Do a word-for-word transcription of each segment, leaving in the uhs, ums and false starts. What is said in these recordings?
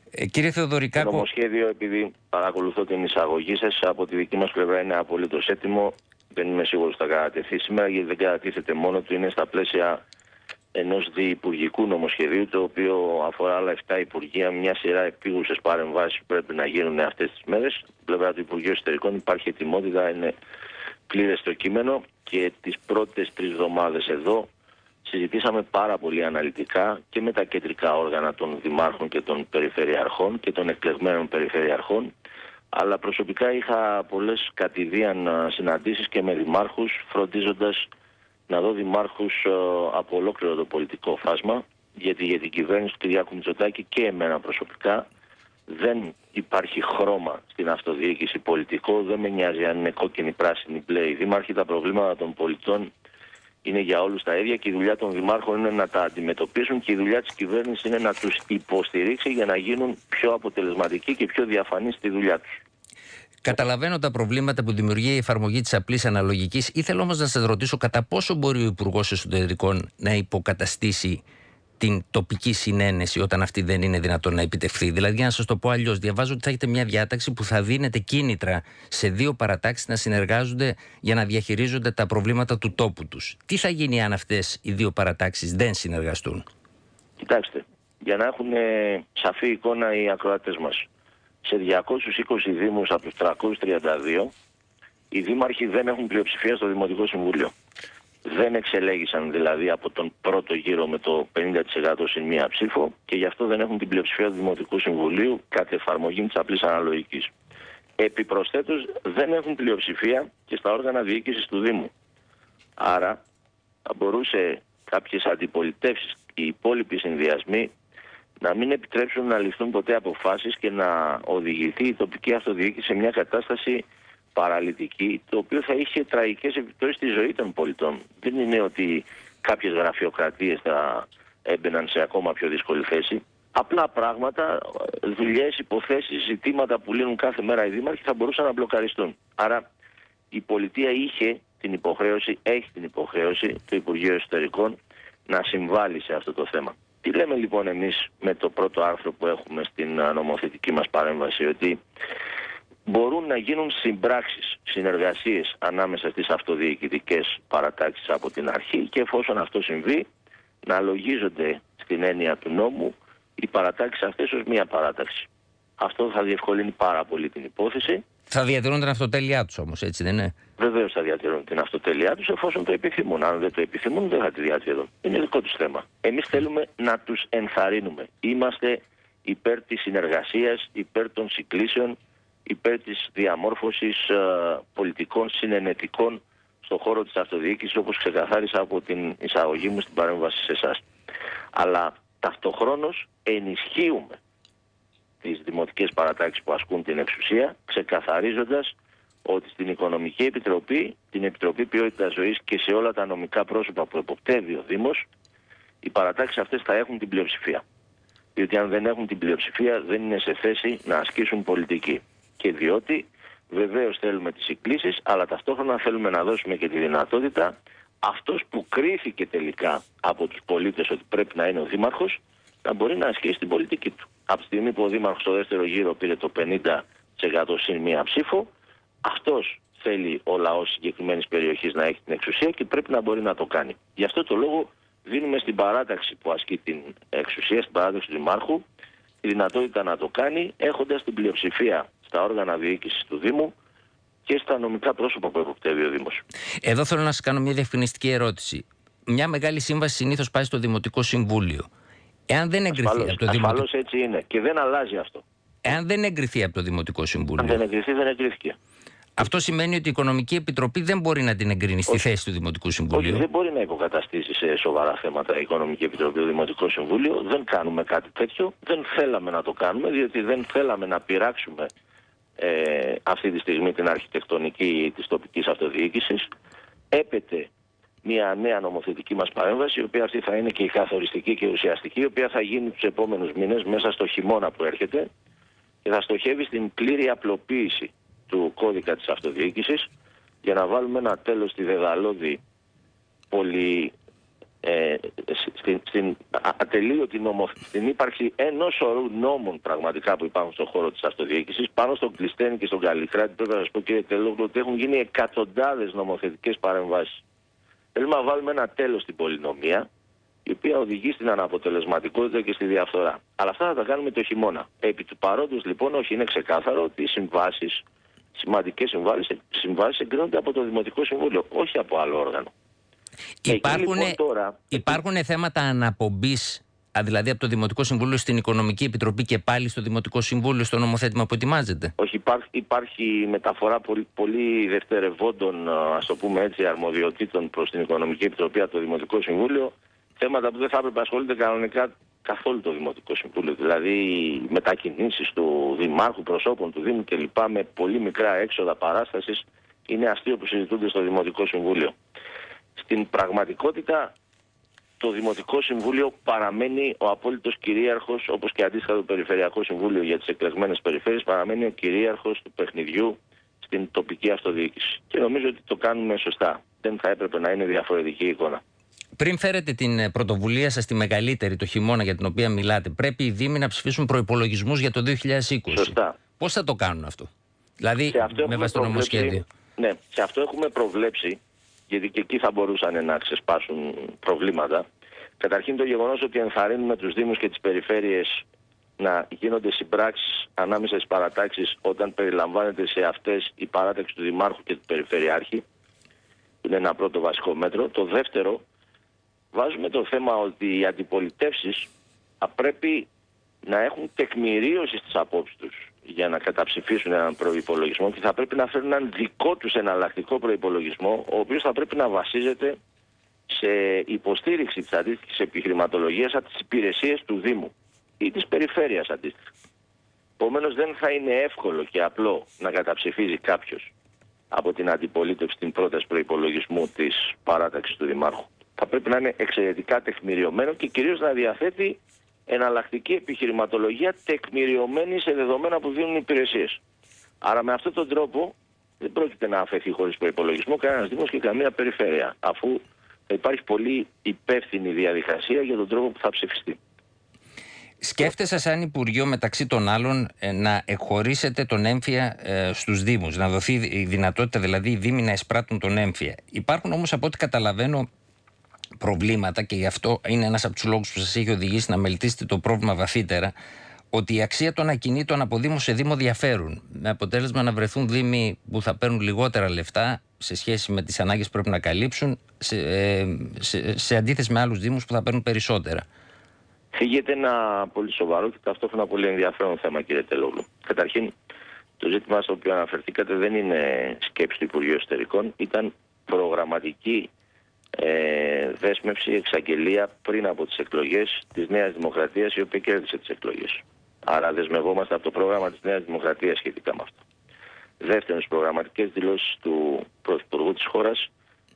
Ε, κύριε Θεοδωρικάκο. Το νομοσχέδιο, επειδή παρακολουθώ την εισαγωγή σας, από τη δική μας πλευρά είναι απολύτως έτοιμο. Δεν είμαι σίγουρος ότι θα κατατεθεί σήμερα, γιατί δεν κατατίθεται μόνο του. Είναι στα πλαίσια ενός διυπουργικού νομοσχεδίου, το οποίο αφορά άλλα επτά υπουργεία, μια σειρά επίγουσες παρεμβάσεις που πρέπει να γίνουν αυτές τις μέρες. Στην πλευρά του Υπουργείου Εσωτερικών υπάρχει ετοιμότητα, είναι πλήρες το κείμενο, και τις πρώτες τρεις εβδομάδες εδώ συζητήσαμε πάρα πολύ αναλυτικά και με τα κεντρικά όργανα των δημάρχων και των περιφερειαρχών και των εκλεγμένων περιφερειαρχών, αλλά προσωπικά είχα πολλές κατηδίαν συναντήσεις και με δημάρχους, φροντίζοντας να δω δημάρχους από ολόκληρο το πολιτικό φάσμα, γιατί για την κυβέρνηση του Κυριάκου Μητσοτάκη και εμένα προσωπικά δεν υπάρχει χρώμα στην αυτοδιοίκηση πολιτικό. Δεν με νοιάζει αν είναι κόκκινη, πράσινη, μπλε. Οι δήμαρχοι, τα προβλήματα των πολιτών είναι για όλους τα ίδια, και η δουλειά των δημάρχων είναι να τα αντιμετωπίσουν, και η δουλειά της κυβέρνησης είναι να τους υποστηρίξει για να γίνουν πιο αποτελεσματικοί και πιο διαφανείς στη δουλειά τους. Καταλαβαίνω τα προβλήματα που δημιουργεί η εφαρμογή της απλής αναλογικής. Ήθελα όμως να σας ρωτήσω κατά πόσο μπορεί ο Υπουργός Εσωτερικών να υποκαταστήσει την τοπική συνένεση όταν αυτή δεν είναι δυνατόν να επιτευχθεί. Δηλαδή, για να σας το πω αλλιώς, διαβάζω ότι θα έχετε μια διάταξη που θα δίνεται κίνητρα σε δύο παρατάξεις να συνεργάζονται για να διαχειρίζονται τα προβλήματα του τόπου τους. Τι θα γίνει αν αυτές οι δύο παρατάξεις δεν συνεργαστούν? Κοιτάξτε, για να έχουν σαφή εικόνα οι ακροατές μας, σε διακόσιους είκοσι δήμους από τους τριακόσιους τριάντα δύο, οι δήμαρχοι δεν έχουν πλειοψηφία στο Δημοτικό Συμβούλιο. Δεν εξελέγησαν δηλαδή από τον πρώτο γύρο με το πενήντα τοις εκατό συν μία ψήφο, και γι' αυτό δεν έχουν την πλειοψηφία του Δημοτικού Συμβουλίου κατ' εφαρμογή της απλής αναλογικής. Επιπροσθέτως, δεν έχουν πλειοψηφία και στα όργανα διοίκησης του Δήμου. Άρα θα μπορούσε κάποιες αντιπολιτεύσεις, οι υπόλοιποι συνδυασμοί, να μην επιτρέψουν να ληφθούν ποτέ αποφάσεις και να οδηγηθεί η τοπική αυτοδιοίκηση σε μια κατάσταση παραλυτική, το οποίο θα είχε τραγικές επιπτώσεις στη ζωή των πολιτών. Δεν είναι ότι κάποιες γραφειοκρατίες θα έμπαιναν σε ακόμα πιο δύσκολη θέση. Απλά πράγματα, δουλειές, υποθέσεις, ζητήματα που λύνουν κάθε μέρα οι δήμαρχοι θα μπορούσαν να μπλοκαριστούν. Άρα η πολιτεία είχε την υποχρέωση, έχει την υποχρέωση, το Υπουργείο Εσωτερικών, να συμβάλλει σε αυτό το θέμα. Τι λέμε λοιπόν εμείς με το πρώτο άρθρο που έχουμε στην νομοθετική μας παρέμβαση? Ότι μπορούν να γίνουν συμπράξεις, συνεργασίες ανάμεσα στις αυτοδιοικητικές παρατάξεις από την αρχή, και εφόσον αυτό συμβεί, να λογίζονται στην έννοια του νόμου οι παρατάξεις αυτές ως μία παράταξη. Αυτό θα διευκολύνει πάρα πολύ την υπόθεση. Θα διατηρούν την αυτοτέλειά τους όμως, έτσι δεν είναι? Βεβαίως θα διατηρούν την αυτοτέλειά τους, εφόσον το επιθυμούν. Αν δεν το επιθυμούν, δεν θα τη διατηρούν. Είναι δικό τους θέμα. Εμείς θέλουμε να τους ενθαρρύνουμε. Είμαστε υπέρ της συνεργασίας, υπέρ των συγκλήσεων, υπέρ της διαμόρφωσης ε, πολιτικών συνενετικών στον χώρο της αυτοδιοίκησης, όπως ξεκαθάρισα από την εισαγωγή μου στην παρέμβαση σε εσάς. Αλλά ταυτοχρόνως ενισχύουμε τις δημοτικές παρατάξεις που ασκούν την εξουσία, ξεκαθαρίζοντας ότι στην Οικονομική Επιτροπή, την Επιτροπή Ποιότητας Ζωής και σε όλα τα νομικά πρόσωπα που εποπτεύει ο Δήμος, οι παρατάξεις αυτές θα έχουν την πλειοψηφία. Διότι αν δεν έχουν την πλειοψηφία δεν είναι σε θέση να ασκήσουν πολιτική. Και διότι βεβαίως θέλουμε τις συγκλήσεις, αλλά ταυτόχρονα θέλουμε να δώσουμε και τη δυνατότητα αυτός που κρίθηκε τελικά από τους πολίτες ότι πρέπει να είναι ο δήμαρχος, να μπορεί να ασκήσει την πολιτική του. Από τη στιγμή που ο δήμαρχος στο δεύτερο γύρο πήρε το πενήντα τοις εκατό συν μία ψήφο, αυτός θέλει ο λαός συγκεκριμένης περιοχής να έχει την εξουσία και πρέπει να μπορεί να το κάνει. Γι' αυτό το λόγο δίνουμε στην παράταξη που ασκεί την εξουσία, στην παράταξη του δημάρχου, τη δυνατότητα να το κάνει, έχοντας την πλειοψηφία στα όργανα διοίκησης του Δήμου και στα νομικά πρόσωπα που εποπτεύει ο Δήμος. Εδώ θέλω να σας κάνω μια διευκρινιστική ερώτηση. Μια μεγάλη σύμβαση συνήθως πάει στο Δημοτικό Συμβούλιο. Εάν δεν εγκριθεί ασφαλώς, από το Δημοτικό... ασφαλώς έτσι είναι και δεν αλλάζει αυτό. Εάν δεν εγκριθεί από το Δημοτικό Συμβούλιο... Αν δεν εγκριθεί, δεν εγκρίθηκε. Αυτό σημαίνει ότι η Οικονομική Επιτροπή δεν μπορεί να την εγκρίνει στη Όχι. θέση του Δημοτικού Συμβουλίου. Όχι, δεν μπορεί να υποκαταστήσει σε σοβαρά θέματα η Οικονομική Επιτροπή, το Δημοτικό Συμβούλιο. Δεν κάνουμε κάτι τέτοιο. Δεν θέλαμε να το κάνουμε, διότι δεν θέλαμε να πειράξουμε ε, αυτή τη στιγμή την αρχιτεκτονική της τοπικής αυτοδιοίκησης. Έπεται μια νέα νομοθετική μας παρέμβαση, η οποία αυτή θα είναι και η καθοριστική και ουσιαστική, η οποία θα γίνει τους επόμενους μήνες μέσα στο χειμώνα που έρχεται και θα στοχεύει στην πλήρη απλοποίηση του κώδικα της αυτοδιοίκησης για να βάλουμε ένα τέλος στη δεδαλώδη πολυ, ε, στην, στην ατελείωτη νομο, στην ύπαρξη ενός σωρού νόμων πραγματικά που υπάρχουν στον χώρο της αυτοδιοίκησης, πάνω στον Κλειστένη και στον Καλλικράτη, πρέπει να σας πω κύριε Τελόγλου ότι έχουν γίνει εκατοντάδες νομοθετικές παρεμβάσεις. Θέλουμε να βάλουμε ένα τέλος στην πολυνομία, η οποία οδηγεί στην αναποτελεσματικότητα και στη διαφθορά. Αλλά αυτά θα τα κάνουμε το χειμώνα. Επί του παρόντος λοιπόν, όχι, είναι ξεκάθαρο ότι οι συμβάσεις, σημαντικές συμβάσεις εγκρίνονται από το Δημοτικό Συμβούλιο, όχι από άλλο όργανο. Υπάρχουν, λοιπόν, τώρα... υπάρχουν θέματα αναπομπής, δηλαδή από το Δημοτικό Συμβούλιο στην Οικονομική Επιτροπή και πάλι στο Δημοτικό Συμβούλιο, στο νομοθέτημα που ετοιμάζεται? Όχι, υπάρχει, υπάρχει μεταφορά πολύ, πολύ δευτερευόντων, ας το πούμε έτσι, αρμοδιοτήτων προς την Οικονομική Επιτροπή από το Δημοτικό Συμβούλιο. Θέματα που δεν θα έπρεπε να ασχολείται κανονικά καθόλου το Δημοτικό Συμβούλιο. Δηλαδή μετακινήσεις του Δημάρχου, προσώπων του Δήμου κλπ. Με πολύ μικρά έξοδα παράστασης είναι αστείο που συζητούνται στο Δημοτικό Συμβούλιο. Στην πραγματικότητα το Δημοτικό Συμβούλιο παραμένει ο απόλυτος κυρίαρχος, όπως και αντίστοιχα το Περιφερειακό Συμβούλιο για τις εκλεγμένες περιφέρειες, παραμένει ο κυρίαρχος του παιχνιδιού στην τοπική αυτοδιοίκηση. Και νομίζω ότι το κάνουμε σωστά. Δεν θα έπρεπε να είναι διαφορετική εικόνα. Πριν φέρετε την πρωτοβουλία σας, τη μεγαλύτερη, το χειμώνα για την οποία μιλάτε, πρέπει οι Δήμοι να ψηφίσουν προϋπολογισμούς για το δύο χιλιάδες είκοσι. Σωστά. Πώς θα το κάνουν αυτό? Δηλαδή με βάση το νομοσχέδιο. Ναι, σε αυτό έχουμε προβλέψει, γιατί και εκεί θα μπορούσαν να ξεσπάσουν προβλήματα. Καταρχήν το γεγονός ότι ενθαρρύνουμε τους Δήμους και τις περιφέρειες να γίνονται συμπράξεις ανάμεσα στις παρατάξεις όταν περιλαμβάνεται σε αυτές η παράταξη του Δημάρχου και του Περιφερειάρχη. Είναι ένα πρώτο βασικό μέτρο. Το δεύτερο, βάζουμε το θέμα ότι οι αντιπολιτεύσεις θα πρέπει να έχουν τεκμηρίωση στις απόψεις τους για να καταψηφίσουν έναν προϋπολογισμό και θα πρέπει να φέρουν έναν δικό τους εναλλακτικό προϋπολογισμό, ο οποίος θα πρέπει να βασίζεται σε υποστήριξη της αντίστοιχης επιχειρηματολογίας από τις υπηρεσίες του Δήμου ή της περιφέρειας αντίστοιχα. Επομένως δεν θα είναι εύκολο και απλό να καταψηφίζει κάποιος από την αντιπολίτευση την πρόταση προϋπολογισμού της παράταξης του Δημάρχου. Θα πρέπει να είναι εξαιρετικά τεκμηριωμένο και κυρίως να διαθέτει εναλλακτική επιχειρηματολογία τεκμηριωμένη σε δεδομένα που δίνουν οι υπηρεσίες. Άρα με αυτόν τον τρόπο δεν πρόκειται να αφαιθεί χωρίς προϋπολογισμό κανένας Δήμος και καμία περιφέρεια, αφού θα υπάρχει πολύ υπεύθυνη διαδικασία για τον τρόπο που θα ψηφιστεί. Σκέφτεσαι σαν Υπουργείο μεταξύ των άλλων να εκχωρήσετε τον έμφυα ε, στους Δήμους, να δοθεί η δυνατότητα δηλαδή οι Δήμοι να εισπράττουν τον έμφυα. Υπάρχουν όμως από ό,τι καταλαβαίνω προβλήματα και γι' αυτό είναι ένας από τους λόγους που σας έχει οδηγήσει να μελετήσετε το πρόβλημα βαθύτερα, ότι η αξία των ακινήτων από Δήμο σε Δήμο διαφέρουν. Με αποτέλεσμα να βρεθούν Δήμοι που θα παίρνουν λιγότερα λεφτά σε σχέση με τις ανάγκες που πρέπει να καλύψουν, σε, σε, σε αντίθεση με άλλους Δήμους που θα παίρνουν περισσότερα. Φύγεται ένα πολύ σοβαρό και ταυτόχρονα πολύ ενδιαφέρον θέμα, κύριε Τελόγλου. Καταρχήν, το ζήτημα στο οποίο αναφερθήκατε δεν είναι σκέψη του Υπουργείου Εσωτερικών, ήταν προγραμματική ε, δέσμευση, εξαγγελία πριν από τις εκλογές της Νέας Δημοκρατίας, η οποία κέρδισε τις εκλογές. Άρα δεσμευόμαστε από το πρόγραμμα της Νέας Δημοκρατίας σχετικά με αυτό. Δεύτερον, στις προγραμματικές δηλώσεις του Πρωθυπουργού της χώρας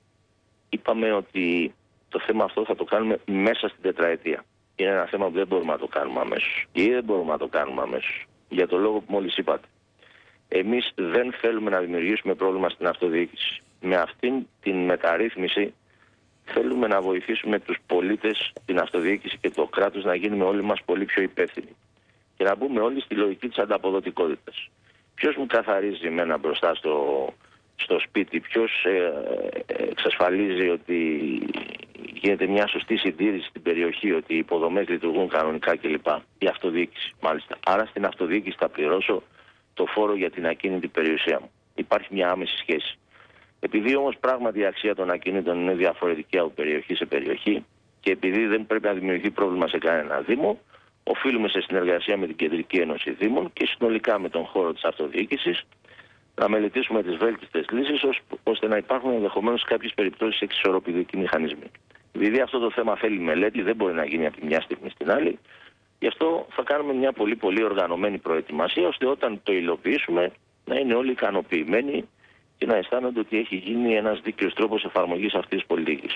είπαμε ότι το θέμα αυτό θα το κάνουμε μέσα στην τετραετία. Είναι ένα θέμα που δεν μπορούμε να το κάνουμε αμέσως. Ή δεν μπορούμε να το κάνουμε αμέσως. Για το λόγο που μόλις είπατε. Εμείς δεν θέλουμε να δημιουργήσουμε πρόβλημα στην αυτοδιοίκηση. Με αυτήν την μεταρρύθμιση θέλουμε να βοηθήσουμε τους πολίτες, την αυτοδιοίκηση και το κράτος να γίνουμε όλοι μας πολύ πιο υπεύθυνοι. Και να μπούμε όλοι στη λογική της ανταποδοτικότητας. Ποιος μου καθαρίζει εμένα μπροστά στο, στο σπίτι, ποιος ε, εξασφαλίζει ότι γίνεται μια σωστή συντήρηση στην περιοχή, ότι οι υποδομές λειτουργούν κανονικά κλπ. Η αυτοδιοίκηση, μάλιστα. Άρα στην αυτοδιοίκηση θα πληρώσω το φόρο για την ακίνητη περιουσία μου. Υπάρχει μια άμεση σχέση. Επειδή όμως πράγματι η αξία των ακίνητων είναι διαφορετική από περιοχή σε περιοχή και επειδή δεν πρέπει να δημιουργηθεί πρόβλημα σε κανένα Δήμο, οφείλουμε σε συνεργασία με την Κεντρική Ένωση Δήμων και συνολικά με τον χώρο της αυτοδιοίκησης να μελετήσουμε τις βέλτιστες λύσεις ώστε να υπάρχουν ενδεχομένως κάποιες περιπτώσεις εξισορροπητικοί μηχανισμοί. Επειδή αυτό το θέμα θέλει μελέτη, δεν μπορεί να γίνει από τη μια στιγμή στην άλλη, γι' αυτό θα κάνουμε μια πολύ πολύ οργανωμένη προετοιμασία ώστε όταν το υλοποιήσουμε να είναι όλοι ικανοποιημένοι και να αισθάνονται ότι έχει γίνει ένας δίκαιος τρόπος εφαρμογής αυτής της πολιτικής.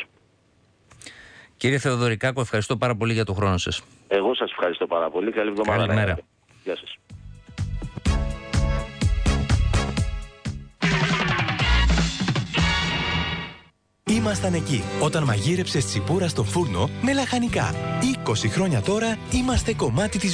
Κύριε Θεοδωρικάκο, ευχαριστώ πάρα πολύ για τον χρόνο σας. Εγώ σας ευχαριστώ πάρα πολύ. Καλή εβδομάδα. Καλημέρα. Γεια σας. ήμασταν εκεί όταν μαγείρεψες τσιπούρα στον φούρνο με λαχανικά. είκοσι χρόνια τώρα είμαστε κομμάτι της